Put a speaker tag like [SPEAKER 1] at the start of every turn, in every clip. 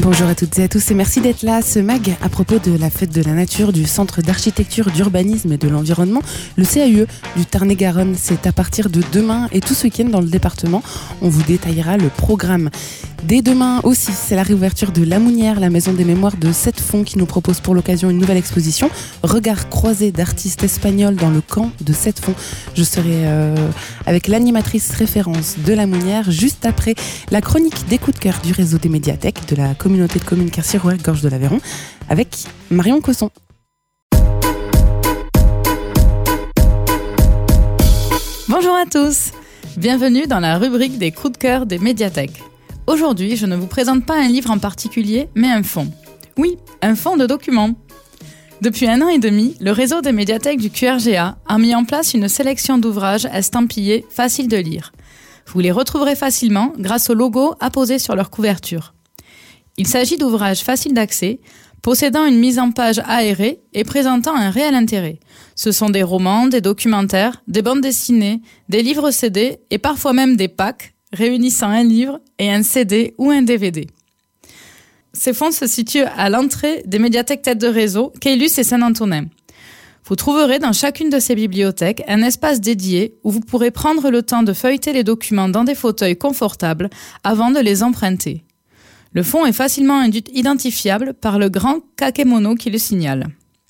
[SPEAKER 1] Bonjour à toutes et à tous et merci d'être là. Ce mag à propos de la fête de la nature du Centre d'architecture, d'urbanisme et de l'environnement, le CAUE du Tarn-et-Garonne. C'est à partir de demain et tout ce week-end dans le département. On vous détaillera le programme. Dès demain aussi, c'est la réouverture de La Mounière, la maison des mémoires de Sept-Fonds qui nous propose pour l'occasion une nouvelle exposition. Regard croisé d'artistes espagnols dans le camp de Sept-Fonds. Je serai avec l'animatrice référence de La Mounière juste après la chronique des coups de cœur du réseau des médiathèques de la communauté de communes Quercy-Rouergue, Gorge de l'Aveyron avec Marion Cosson.
[SPEAKER 2] Bonjour à tous, bienvenue dans la rubrique des coups de cœur des médiathèques. Aujourd'hui, je ne vous présente pas un livre en particulier, mais un fonds. Oui, un fonds de documents. Depuis 1 an et demi, le réseau des médiathèques du QRGA a mis en place une sélection d'ouvrages estampillés faciles de lire. Vous les retrouverez facilement grâce au logo apposé sur leur couverture. Il s'agit d'ouvrages faciles d'accès, possédant une mise en page aérée et présentant un réel intérêt. Ce sont des romans, des documentaires, des bandes dessinées, des livres CD et parfois même des packs réunissant un livre et un CD ou un DVD. Ces fonds se situent à l'entrée des médiathèques tête de réseau, Caylus et Saint-Antonin. Vous trouverez dans chacune de ces bibliothèques un espace dédié où vous pourrez prendre le temps de feuilleter les documents dans des fauteuils confortables avant de les emprunter. Le fonds est facilement identifiable par le grand kakémono qui le signale.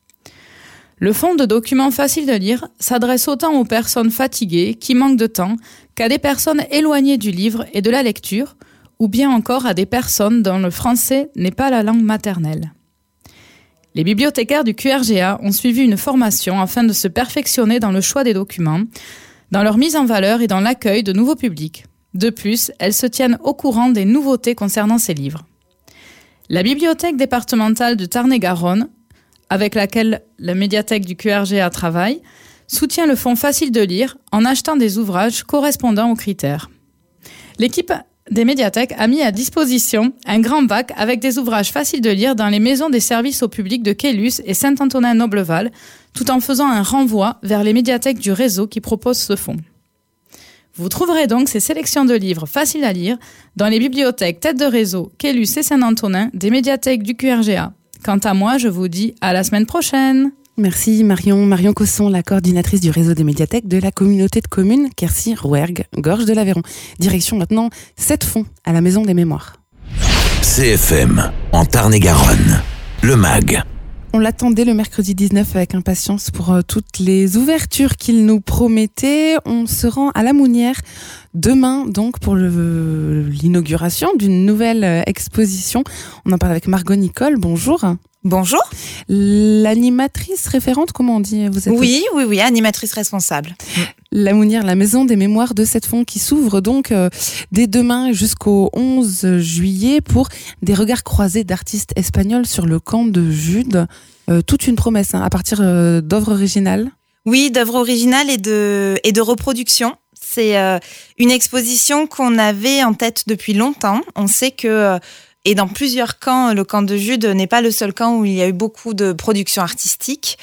[SPEAKER 2] Le fonds de documents faciles de lire s'adresse autant aux personnes fatiguées qui manquent de temps qu'à des personnes éloignées du livre et de la lecture, ou bien encore à des personnes dont le français n'est pas la langue maternelle. Les bibliothécaires du QRGA ont suivi une formation afin de se perfectionner dans le choix des documents, dans leur mise en valeur et dans l'accueil de nouveaux publics. De plus, elles se tiennent au courant des nouveautés concernant ces livres. La bibliothèque départementale de Tarn-et-Garonne, avec laquelle la médiathèque du QRGA travaille, soutient le fonds facile de lire en achetant des ouvrages correspondant aux critères. L'équipe des médiathèques a mis à disposition un grand bac avec des ouvrages faciles de lire dans les maisons des services au public de Caylus et Saint-Antonin-Nobleval, tout en faisant un renvoi vers les médiathèques du réseau qui proposent ce fonds. Vous trouverez donc ces sélections de livres faciles à lire dans les bibliothèques tête de réseau, Caylus et Saint-Antonin des médiathèques du QRGA. Quant à moi, je vous dis à la semaine prochaine.
[SPEAKER 1] Merci Marion Cosson, la coordinatrice du réseau des médiathèques de la communauté de communes Quercy-Rouergue, Gorge de l'Aveyron. Direction maintenant Sept-Fonds à la maison des mémoires.
[SPEAKER 3] CFM en Tarn-et-Garonne, le MAG.
[SPEAKER 1] On l'attendait le mercredi 19 avec impatience pour toutes les ouvertures qu'il nous promettait. On se rend à La Mounière demain donc pour l'inauguration d'une nouvelle exposition. On en parle avec Margot Nicole. Bonjour.
[SPEAKER 4] Bonjour.
[SPEAKER 1] L'animatrice référente, comment on dit vous êtes?
[SPEAKER 4] Oui, animatrice responsable.
[SPEAKER 1] La Mounière, la maison des mémoires de Sept-Fonds qui s'ouvre donc dès demain jusqu'au 11 juillet pour des regards croisés d'artistes espagnols sur le camp de Jude. Toute une promesse à partir d'œuvres originales.
[SPEAKER 4] Oui, d'œuvres originales et de reproduction. C'est une exposition qu'on avait en tête depuis longtemps. On sait que et dans plusieurs camps, le camp de Jude n'est pas le seul camp où il y a eu beaucoup de production artistique.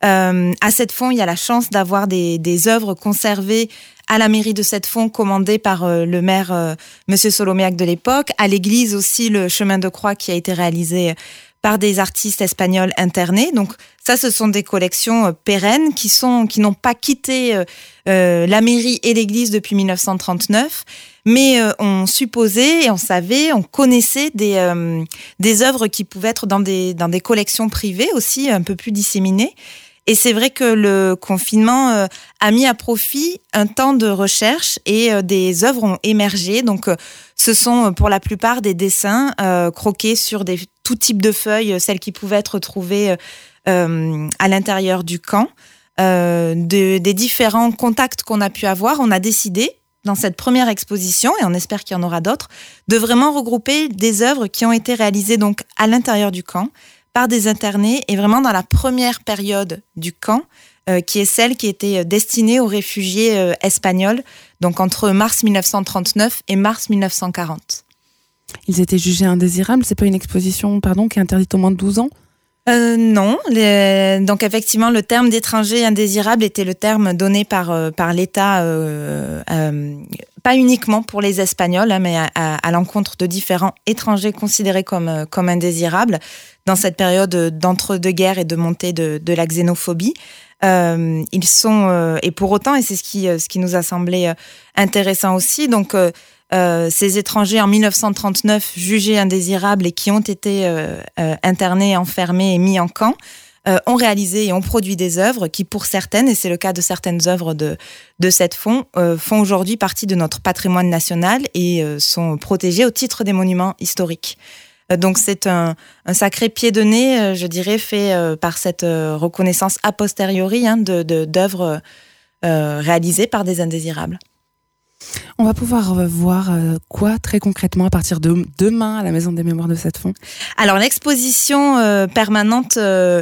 [SPEAKER 4] À Sept-Fonds, il y a la chance d'avoir des œuvres conservées à la mairie de Sept-Fonds, commandées par le maire Monsieur Soloméac de l'époque. À l'église aussi, le chemin de croix qui a été réalisé par des artistes espagnols internés. Donc ça, ce sont des collections pérennes qui n'ont pas quitté la mairie et l'église depuis 1939. Mais on supposait et on savait, on connaissait des œuvres qui pouvaient être dans des collections privées aussi, un peu plus disséminées. Et c'est vrai que le confinement a mis à profit un temps de recherche et des œuvres ont émergé. Donc, ce sont pour la plupart des dessins croqués sur tout type de feuilles, celles qui pouvaient être trouvées à l'intérieur du camp. Des différents contacts qu'on a pu avoir, on a décidé, dans cette première exposition, et on espère qu'il y en aura d'autres, de vraiment regrouper des œuvres qui ont été réalisées donc à l'intérieur du camp, par des internés, et vraiment dans la première période du camp, qui est celle qui était destinée aux réfugiés espagnols, donc entre mars 1939 et mars 1940.
[SPEAKER 1] Ils étaient jugés indésirables, c'est pas une exposition qui est interdite aux moins de 12 ans ?
[SPEAKER 4] Non. Donc effectivement, le terme d'étranger indésirable était le terme donné par l'État, pas uniquement pour les Espagnols, hein, mais à l'encontre de différents étrangers considérés comme indésirables dans cette période d'entre-deux-guerres et de montée de la xénophobie. Ils sont et pour autant, et c'est ce qui nous a semblé intéressant aussi, donc ces étrangers en 1939 jugés indésirables et qui ont été internés, enfermés et mis en camp ont réalisé et ont produit des œuvres qui, pour certaines, et c'est le cas de certaines œuvres de cette font aujourd'hui partie de notre patrimoine national et sont protégées au titre des monuments historiques. Donc c'est un sacré pied de nez, je dirais, fait par cette reconnaissance a posteriori d'œuvres réalisées par des indésirables.
[SPEAKER 1] On va pouvoir voir quoi très concrètement à partir de demain à la Maison des Mémoires de Cette-Font ?
[SPEAKER 4] Alors l'exposition permanente,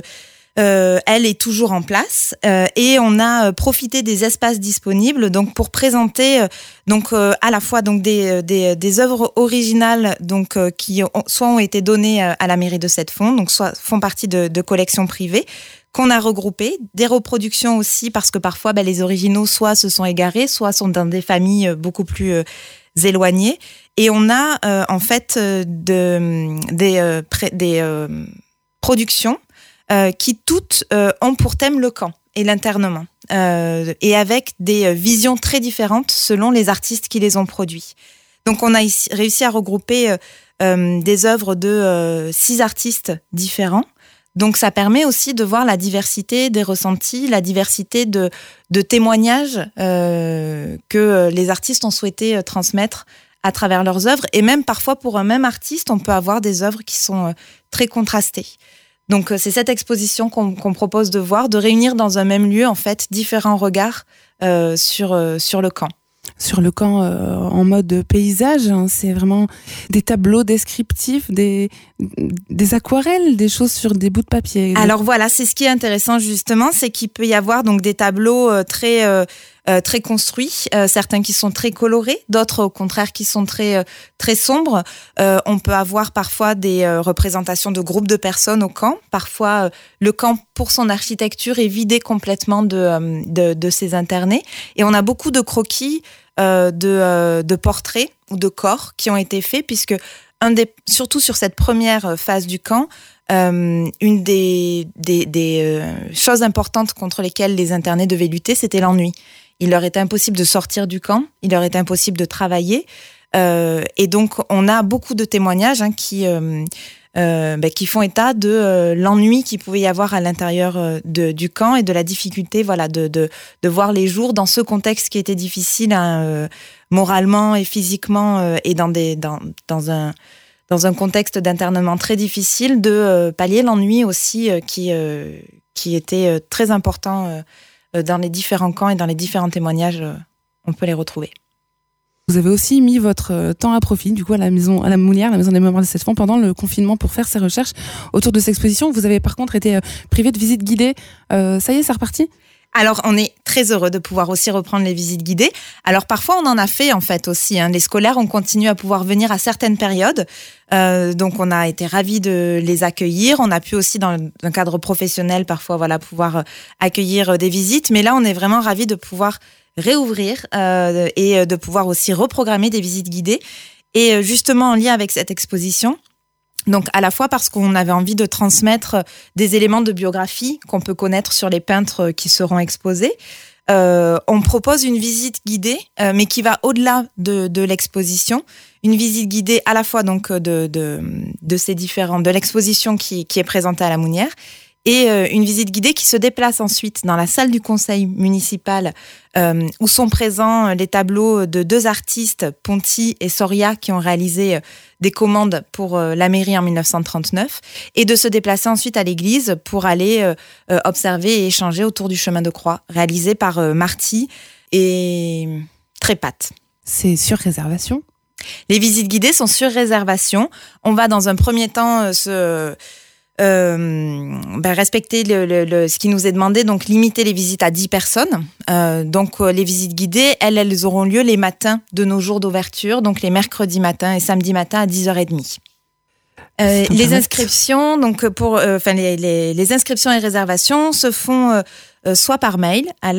[SPEAKER 4] elle est toujours en place et on a profité des espaces disponibles donc pour présenter à la fois donc des œuvres originales donc qui soit ont été données à la mairie de Cette-Font, donc soit font partie de collections privées qu'on a regroupées, des reproductions aussi parce que parfois les originaux soit se sont égarés, soit sont dans des familles beaucoup plus éloignées et on a en fait des productions qui toutes ont pour thème le camp et l'internement, et avec des visions très différentes selon les artistes qui les ont produits. Donc on a réussi à regrouper des œuvres de 6 artistes différents. Donc ça permet aussi de voir la diversité des ressentis, la diversité de témoignages que les artistes ont souhaité transmettre à travers leurs œuvres. Et même parfois pour un même artiste, on peut avoir des œuvres qui sont très contrastées. Donc c'est cette exposition qu'on propose de voir, de réunir dans un même lieu en fait différents regards sur le camp.
[SPEAKER 1] Sur le camp en mode paysage, hein, c'est vraiment des tableaux descriptifs, des aquarelles, des choses sur des bouts de papier.
[SPEAKER 4] Alors voilà, c'est ce qui est intéressant justement, c'est qu'il peut y avoir donc des tableaux très construits, certains qui sont très colorés, d'autres au contraire qui sont très sombres. On peut avoir parfois des représentations de groupes de personnes au camp. Parfois, le camp, pour son architecture, est vidé complètement de ses internés. Et on a beaucoup de croquis de portraits ou de corps qui ont été faits, puisque surtout sur cette première phase du camp, une des choses importantes contre lesquelles les internés devaient lutter, c'était l'ennui. Il leur était impossible de sortir du camp, il leur était impossible de travailler. Et donc, on a beaucoup de témoignages qui font état de l'ennui qu'il pouvait y avoir à l'intérieur du camp et de la difficulté de voir les jours dans ce contexte qui était difficile moralement et physiquement et dans un contexte d'internement très difficile, de pallier l'ennui aussi qui était très important dans les différents camps et dans les différents témoignages, on peut les retrouver.
[SPEAKER 1] Vous avez aussi mis votre temps à profit, du coup, à la Moulière, la Maison des Mémoires de Cette-Font, pendant le confinement pour faire ces recherches autour de cette exposition. Vous avez par contre été privé de visites guidées. Ça y est, c'est reparti ?
[SPEAKER 4] Alors, on est très heureux de pouvoir aussi reprendre les visites guidées. Alors, parfois, on en a fait, en fait, aussi. Les scolaires ont continué à pouvoir venir à certaines périodes. Donc, on a été ravis de les accueillir. On a pu aussi, dans un cadre professionnel, parfois, pouvoir accueillir des visites. Mais là, on est vraiment ravis de pouvoir réouvrir et de pouvoir aussi reprogrammer des visites guidées. Et justement, en lien avec cette exposition, donc à la fois parce qu'on avait envie de transmettre des éléments de biographie qu'on peut connaître sur les peintres qui seront exposés, on propose une visite guidée, mais qui va au-delà de l'exposition. Une visite guidée à la fois donc de l'exposition qui est présentée à la Mounière, et une visite guidée qui se déplace ensuite dans la salle du conseil municipal où sont présents les tableaux de 2 artistes, Ponty et Soria, qui ont réalisé des commandes pour la mairie en 1939, et de se déplacer ensuite à l'église pour aller observer et échanger autour du chemin de croix, réalisé par Marty et Trépat.
[SPEAKER 1] C'est sur réservation ?
[SPEAKER 4] Les visites guidées sont sur réservation. On va dans un premier temps respecter ce qui nous est demandé, donc limiter les visites à 10 personnes. Donc les visites guidées, elles auront lieu les matins de nos jours d'ouverture, donc les mercredis matins et samedis matins à 10h30. Les inscriptions, donc les inscriptions et réservations se font soit par mail à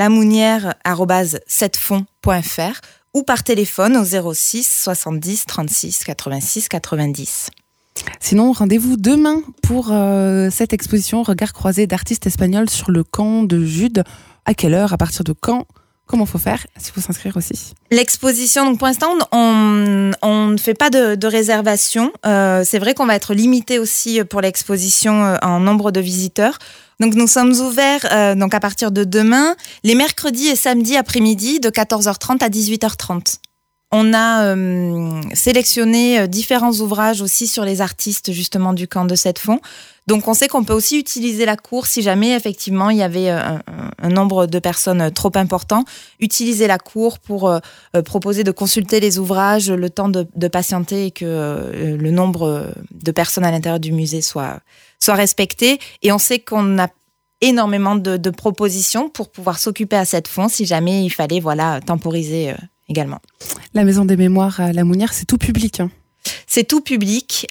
[SPEAKER 4] lamounière@7fonds.fr ou par téléphone au 06 70 36 86 90.
[SPEAKER 1] Sinon, rendez-vous demain pour cette exposition Regard croisé d'artistes espagnols sur le camp de Jude. À quelle heure, à partir de quand? Comment faut faire? Est-ce qu'il faut s'inscrire aussi?
[SPEAKER 4] L'exposition, donc pour l'instant, on ne fait pas de réservation. C'est vrai qu'on va être limité aussi pour l'exposition en nombre de visiteurs. Donc nous sommes ouverts donc à partir de demain, les mercredis et samedis après-midi de 14h30 à 18h30. On a sélectionné différents ouvrages aussi sur les artistes justement du camp de 7 fonds. Donc on sait qu'on peut aussi utiliser la cour si jamais effectivement il y avait un nombre de personnes trop important. Utiliser la cour pour proposer de consulter les ouvrages, le temps de patienter et que le nombre de personnes à l'intérieur du musée soit respecté. Et on sait qu'on a énormément de propositions pour pouvoir s'occuper à 7 fonds si jamais il fallait temporiser également.
[SPEAKER 1] La Maison des Mémoires à La Mounière, c'est tout public, hein.
[SPEAKER 4] C'est tout public.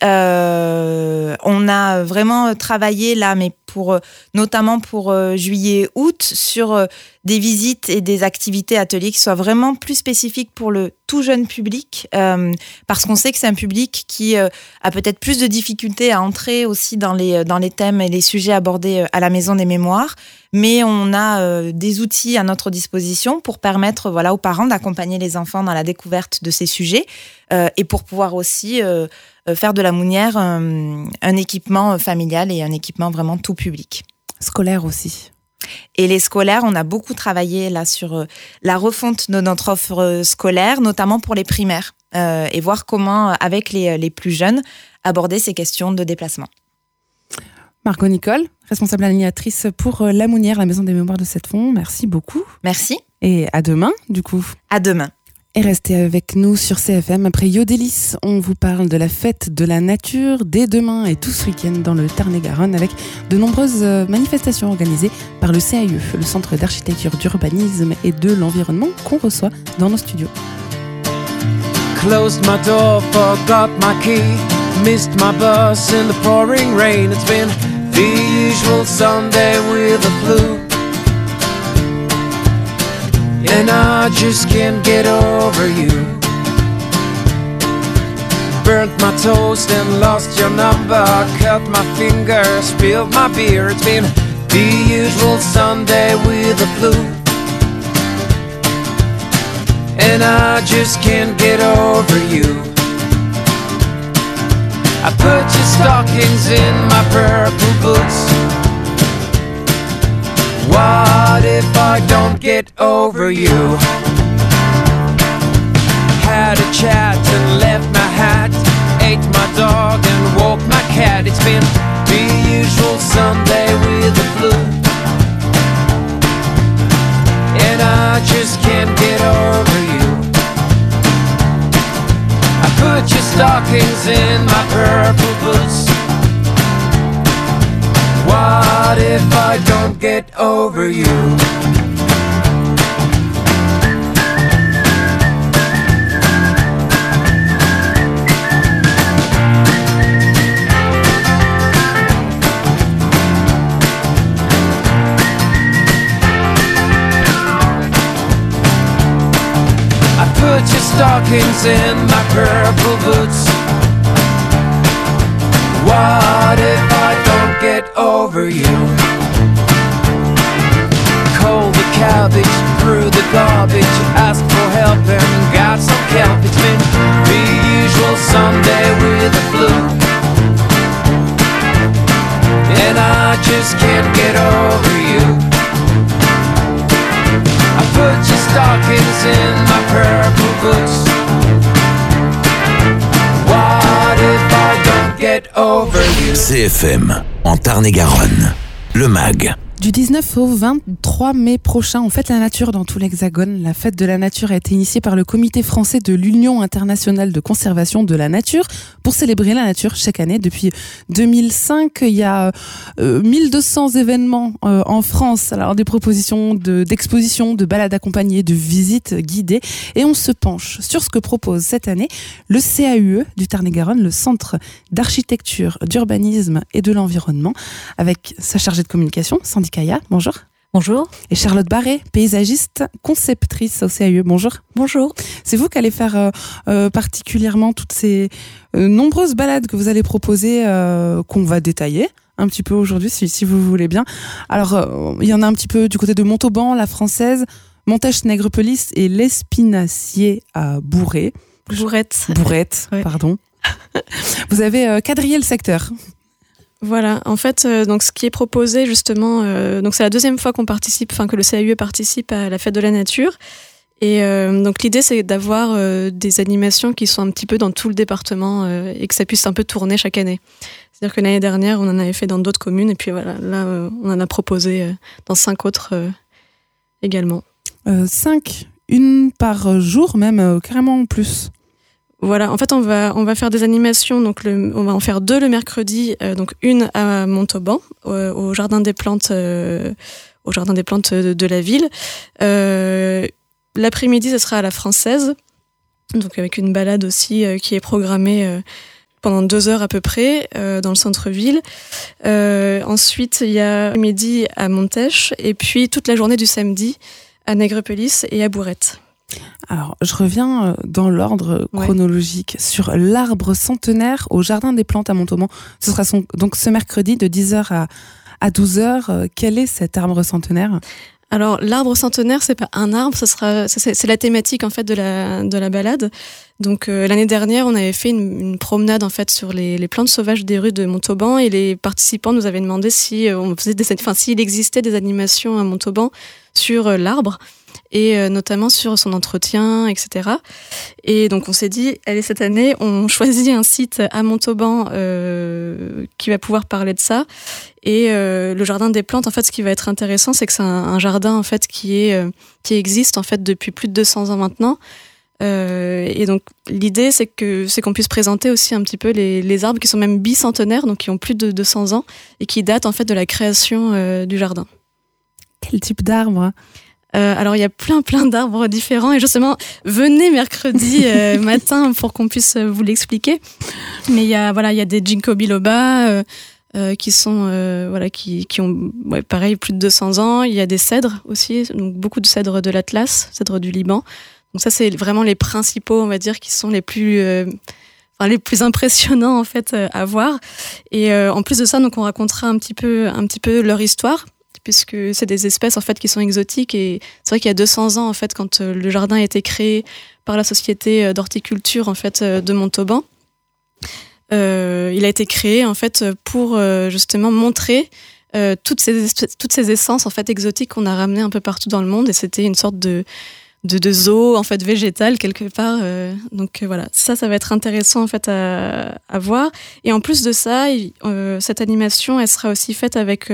[SPEAKER 4] On a vraiment travaillé là, mais notamment pour juillet-août, sur des visites et des activités ateliers qui soient vraiment plus spécifiques pour le tout jeune public, parce qu'on sait que c'est un public qui a peut-être plus de difficultés à entrer aussi dans les thèmes et les sujets abordés à la Maison des Mémoires. Mais on a des outils à notre disposition pour permettre aux parents d'accompagner les enfants dans la découverte de ces sujets et pour pouvoir aussi faire de la Mounière un équipement familial et un équipement vraiment tout public.
[SPEAKER 1] Scolaire aussi.
[SPEAKER 4] Et les scolaires, on a beaucoup travaillé là sur la refonte de notre offre scolaire, notamment pour les primaires, et voir comment, avec les plus jeunes, aborder ces questions de déplacement.
[SPEAKER 1] Margot Nicole, responsable animatrice pour La Mounière, la Maison des Mémoires de 7 fonds. Merci beaucoup.
[SPEAKER 4] Merci.
[SPEAKER 1] Et à demain, du coup.
[SPEAKER 4] À demain.
[SPEAKER 1] Et restez avec nous sur CFM. Après Yodelis, on vous parle de la fête de la nature dès demain et tout ce week-end dans le Tarn-et-Garonne avec de nombreuses manifestations organisées par le CAE, le Centre d'architecture, d'urbanisme et de l'environnement qu'on reçoit dans nos studios.
[SPEAKER 5] Closed my door, forgot my key, missed my bus in the pouring rain. It's been the usual Sunday with the flu, and I just can't get over you. Burnt my toast and lost your number, cut my finger, spilled my beer. It's been the usual Sunday with the flu, and I just can't get over you. I put your stockings in my purple boots. What if I don't get over you? Had a chat and left my hat, ate my dog and walked my cat. It's been the usual Sunday with the flu, and I just can't get over you. I put your stockings in my purple boots. What if I don't get over you? I put your stockings in my purple boots. What if I don't get over you? Cold the cabbage, threw the garbage, asked for help and got some kelp. It's been the usual Sunday with the flu, and I just can't get over you. I put your stockings in my purple boots. What if I don't get over you?
[SPEAKER 3] CFM, en Tarn-et-Garonne, le MAG.
[SPEAKER 1] Du 19 au 23 mai prochain, on fête la nature dans tout l'Hexagone. La fête de la nature a été initiée par le Comité français de l'Union internationale de conservation de la nature pour célébrer la nature chaque année. Depuis 2005, il y a 1200 événements en France. Alors des propositions d'expositions, de balades accompagnées, de visites guidées. Et on se penche sur ce que propose cette année le CAUE du Tarn-et-Garonne, le Centre d'architecture, d'urbanisme et de l'environnement, avec sa chargée de communication, Sandy Kaya, bonjour.
[SPEAKER 6] Bonjour.
[SPEAKER 1] Et Charlotte Barré, paysagiste, conceptrice au CAUE, bonjour.
[SPEAKER 6] Bonjour.
[SPEAKER 1] C'est vous qui allez faire particulièrement toutes ces nombreuses balades que vous allez proposer, qu'on va détailler un petit peu aujourd'hui, si vous voulez bien. Alors, il y en a un petit peu du côté de Montauban, la Française, Montèche-Nègrepelisse et l'Espinassier à
[SPEAKER 6] Bourrette,
[SPEAKER 1] ouais. Pardon. Vous avez quadrillé le secteur.
[SPEAKER 6] Voilà, en fait, donc ce qui est proposé justement, donc c'est la deuxième fois que le CAUE participe à la fête de la nature. Et donc l'idée c'est d'avoir des animations qui sont un petit peu dans tout le département et que ça puisse un peu tourner chaque année. C'est-à-dire que l'année dernière, on en avait fait dans d'autres communes et puis voilà, là on en a proposé dans 5 autres également.
[SPEAKER 1] 5, une par jour, même carrément plus. Voilà,
[SPEAKER 6] en fait, on va faire des animations. Donc, on va en faire 2 le mercredi. Donc, une à Montauban, au jardin des plantes, de la ville. L'après-midi, ce sera à la Française, donc avec une balade aussi qui est programmée pendant 2 heures à peu près dans le centre-ville. Ensuite, il y a midi à Montèche et puis toute la journée du samedi à Nègrepelisse et à Bourrette.
[SPEAKER 1] Alors, je reviens dans l'ordre chronologique sur l'arbre centenaire au Jardin des Plantes à Montauban. Ce sera donc ce mercredi de 10h à 12h. Quel est cet arbre centenaire ?
[SPEAKER 6] Alors, l'arbre centenaire, c'est pas un arbre, c'est la thématique en fait de la balade. Donc l'année dernière, on avait fait une promenade en fait sur les plantes sauvages des rues de Montauban et les participants nous avaient demandé s'il existait des animations à Montauban sur l'arbre et notamment sur son entretien, etc. Et donc on s'est dit, allez, cette année, on choisit un site à Montauban qui va pouvoir parler de ça. Et le jardin des plantes, en fait, ce qui va être intéressant, c'est que c'est un jardin en fait qui existe en fait depuis plus de 200 ans maintenant. Et donc l'idée, c'est qu'on puisse présenter aussi un petit peu les arbres qui sont même bicentenaires, donc qui ont plus de 200 ans et qui datent en fait de la création du jardin.
[SPEAKER 1] Quel type d'arbre ?
[SPEAKER 6] Alors il y a plein d'arbres différents et justement venez mercredi matin pour qu'on puisse vous l'expliquer. Mais il y a des ginkgo biloba qui sont qui ont pareil plus de 200 ans. Il y a des cèdres aussi, donc beaucoup de cèdres de l'Atlas, cèdres du Liban. Donc ça c'est vraiment les principaux, on va dire, qui sont les plus impressionnants en fait à voir. Et en plus de ça, donc on racontera un petit peu leur histoire, puisque c'est des espèces en fait qui sont exotiques. Et c'est vrai qu'il y a 200 ans en fait, quand le jardin a été créé par la société d'horticulture en fait de Montauban, il a été créé en fait pour justement montrer toutes ces essences en fait exotiques qu'on a ramenées un peu partout dans le monde. Et c'était une sorte de zoo en fait végétal quelque part. Donc voilà, ça va être intéressant en fait à voir. Et en plus de ça, cette animation, elle sera aussi faite avec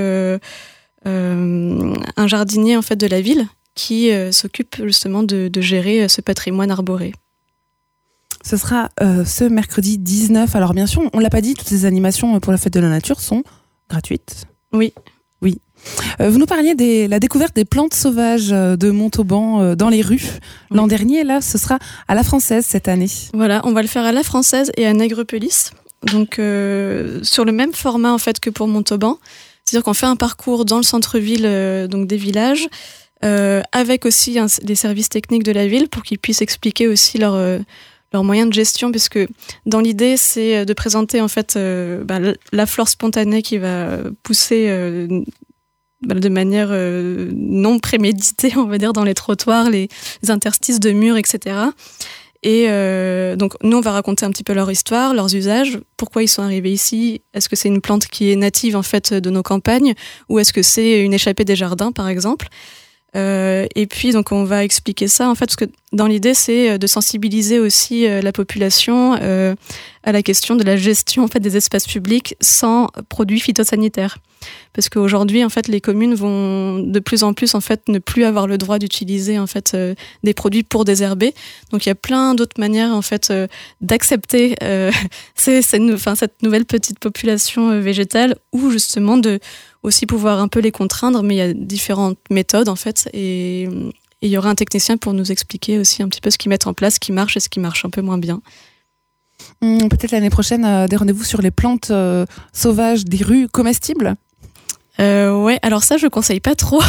[SPEAKER 6] un jardinier en fait de la ville qui s'occupe justement de gérer ce patrimoine arboré.
[SPEAKER 1] Ce sera ce mercredi 19. Alors bien sûr, on l'a pas dit, toutes ces animations pour la fête de la nature sont gratuites.
[SPEAKER 6] Oui.
[SPEAKER 1] Vous nous parliez de la découverte des plantes sauvages de Montauban dans les rues. Oui. L'an dernier, là, ce sera à la Française cette année.
[SPEAKER 6] Voilà, on va le faire à la Française et à Nègrepelisse. Donc sur le même format en fait que pour Montauban. C'est-à-dire qu'on fait un parcours dans le centre-ville donc des villages, avec aussi les services techniques de la ville pour qu'ils puissent expliquer aussi leurs moyens de gestion, puisque dans l'idée, c'est de présenter en fait la flore spontanée qui va pousser de manière non préméditée, on va dire, dans les trottoirs, les interstices de murs, etc. Et donc nous, on va raconter un petit peu leur histoire, leurs usages, pourquoi ils sont arrivés ici. Est-ce que c'est une plante qui est native en fait de nos campagnes, ou est-ce que c'est une échappée des jardins, par exemple. Et puis donc on va expliquer ça en fait, parce que dans l'idée c'est de sensibiliser aussi la population à la question de la gestion en fait des espaces publics sans produits phytosanitaires, parce qu'aujourd'hui en fait les communes vont de plus en plus en fait ne plus avoir le droit d'utiliser en fait des produits pour désherber. Donc il y a plein d'autres manières en fait d'accepter cette nouvelle petite population végétale, ou justement de aussi pouvoir un peu les contraindre, mais il y a différentes méthodes en fait, et il y aura un technicien pour nous expliquer aussi un petit peu ce qu'ils mettent en place, ce qui marche et ce qui marche un peu moins bien.
[SPEAKER 1] Peut-être l'année prochaine, des rendez-vous sur les plantes sauvages des rues comestibles.
[SPEAKER 6] Ouais, alors ça je conseille pas trop.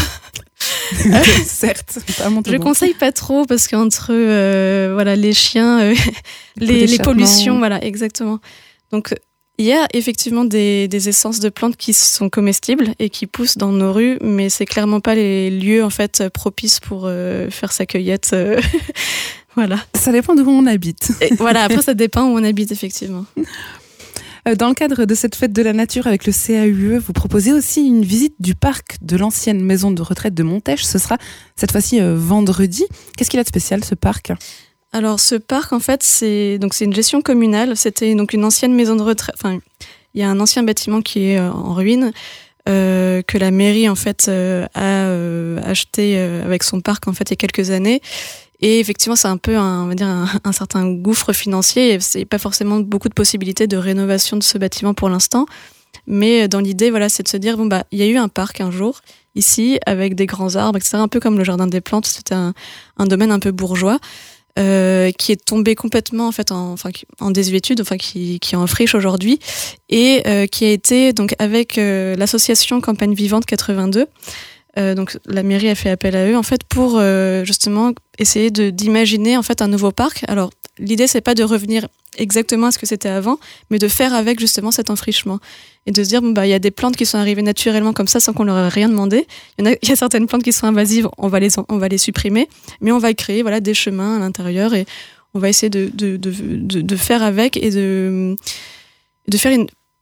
[SPEAKER 1] Certes, pas mon
[SPEAKER 6] je conseille pas trop, parce qu'entre les chiens, les pollutions, voilà, exactement. Donc il y a effectivement des essences de plantes qui sont comestibles et qui poussent dans nos rues, mais c'est clairement pas les lieux en fait propices pour faire sa cueillette. Voilà.
[SPEAKER 1] Ça dépend d'où on habite.
[SPEAKER 6] Et voilà, après ça dépend où on habite effectivement.
[SPEAKER 1] Dans le cadre de cette fête de la nature avec le CAUE, vous proposez aussi une visite du parc de l'ancienne maison de retraite de Montèche. Ce sera cette fois-ci vendredi. Qu'est-ce qu'il a de spécial, ce parc ?
[SPEAKER 6] Alors ce parc en fait c'est une gestion communale. C'était donc une ancienne maison de retraite. Enfin, il y a un ancien bâtiment qui est en ruine que la mairie en fait a acheté avec son parc en fait il y a quelques années. Et effectivement c'est un peu un certain gouffre financier. C'est pas forcément beaucoup de possibilités de rénovation de ce bâtiment pour l'instant. Mais dans l'idée, voilà, c'est de se dire il y a eu un parc un jour ici avec des grands arbres, etc. Un peu comme le jardin des plantes. C'était un domaine un peu bourgeois. Qui est tombé complètement en fait en désuétude, qui est en friche aujourd'hui, et qui a été donc avec l'association Campagne Vivante 82. Donc la mairie a fait appel à eux en fait pour justement essayer d'imaginer en fait un nouveau parc. Alors l'idée c'est pas de revenir exactement à ce que c'était avant, mais de faire avec justement cet enfrichement et de se dire il y a des plantes qui sont arrivées naturellement comme ça sans qu'on leur ait rien demandé. Il y a certaines plantes qui sont invasives, on va les supprimer, mais on va créer des chemins à l'intérieur et on va essayer de faire avec et de faire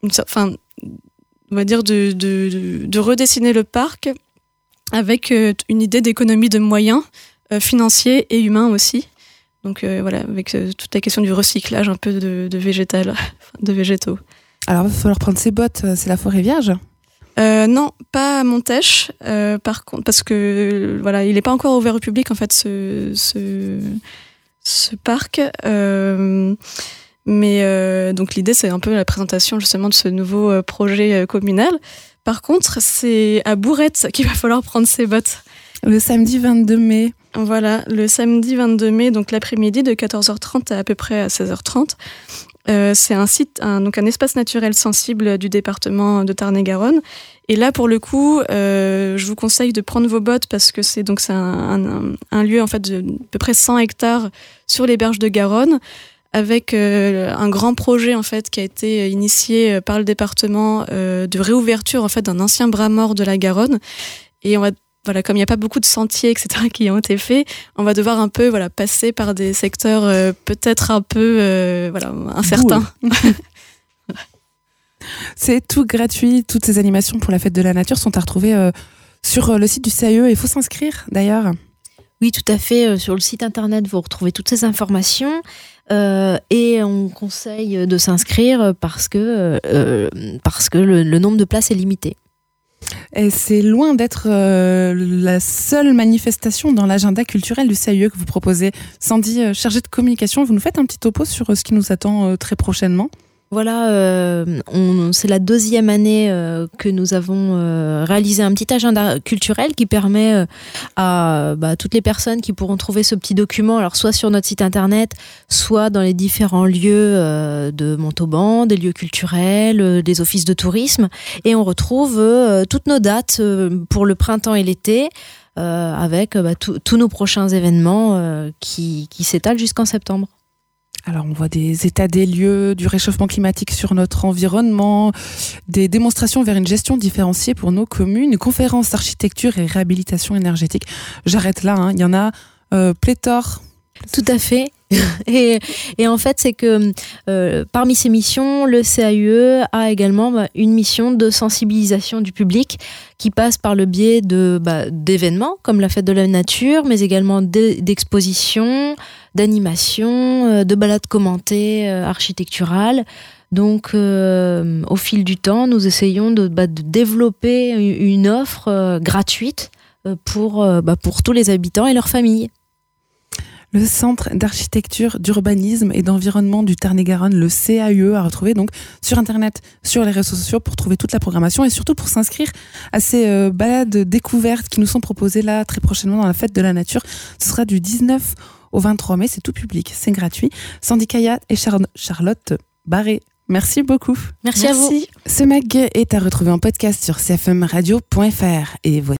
[SPEAKER 6] on va dire de redessiner le parc avec une idée d'économie de moyens financiers et humains aussi. Donc avec toute la question du recyclage un peu de végétaux. Alors
[SPEAKER 1] il va falloir prendre ses bottes, c'est la forêt vierge ?
[SPEAKER 6] Non, pas à Montèche, par contre, parce que il n'est pas encore ouvert au public en fait ce parc. Mais donc l'idée c'est un peu la présentation justement de ce nouveau projet communal. Par contre, c'est à Bourrette qu'il va falloir prendre ses bottes.
[SPEAKER 1] Le samedi 22 mai.
[SPEAKER 6] Voilà, le samedi 22 mai, donc l'après-midi de 14h30 à peu près à 16h30. C'est un site, donc un espace naturel sensible du département de Tarn-et-Garonne. Et là, pour le coup, je vous conseille de prendre vos bottes parce que c'est un lieu en fait de à peu près 100 hectares sur les berges de Garonne, avec un grand projet en fait qui a été initié par le département de réouverture en fait d'un ancien bras mort de la Garonne. Et on va comme il n'y a pas beaucoup de sentiers, etc., qui ont été faits, on va devoir un peu passer par des secteurs peut-être un peu incertains.
[SPEAKER 1] C'est tout gratuit. Toutes ces animations pour la fête de la nature sont à retrouver sur le site du CAUE. Il faut s'inscrire d'ailleurs.
[SPEAKER 7] Oui, tout à fait. Sur le site internet, vous retrouvez toutes ces informations. Et on conseille de s'inscrire parce que le nombre de places est limité.
[SPEAKER 1] Et c'est loin d'être la seule manifestation dans l'agenda culturel du CAUE que vous proposez. Sandy, chargée de communication, vous nous faites un petit topo sur ce qui nous attend très prochainement ?
[SPEAKER 7] Voilà, c'est la 2e année que nous avons réalisé un petit agenda culturel qui permet à toutes les personnes qui pourront trouver ce petit document, alors soit sur notre site internet, soit dans les différents lieux de Montauban, des lieux culturels, des offices de tourisme, et on retrouve toutes nos dates pour le printemps et l'été, avec tous nos prochains événements qui s'étalent jusqu'en septembre.
[SPEAKER 1] Alors on voit des états des lieux, du réchauffement climatique sur notre environnement, des démonstrations vers une gestion différenciée pour nos communes, une conférence d'architecture et réhabilitation énergétique. J'arrête là, il y en a pléthore.
[SPEAKER 7] Tout à fait. Et en fait, c'est que parmi ces missions, le CAUE a également une mission de sensibilisation du public qui passe par le biais d'événements comme la Fête de la Nature, mais également d'expositions, d'animations, de balades commentées architecturales. Donc, au fil du temps, nous essayons de développer une offre gratuite pour tous les habitants et leurs familles.
[SPEAKER 1] Le Centre d'architecture, d'urbanisme et d'environnement du Tarn-et-Garonne, le CAUE, à retrouver donc sur Internet, sur les réseaux sociaux pour trouver toute la programmation et surtout pour s'inscrire à ces balades découvertes qui nous sont proposées là très prochainement dans la Fête de la Nature. Ce sera du 19 au 23 mai, c'est tout public, c'est gratuit. Sandy Kayat et Charlotte Barré. Merci beaucoup.
[SPEAKER 7] Merci à vous.
[SPEAKER 1] Ce mag est à retrouver en podcast sur cfmradio.fr et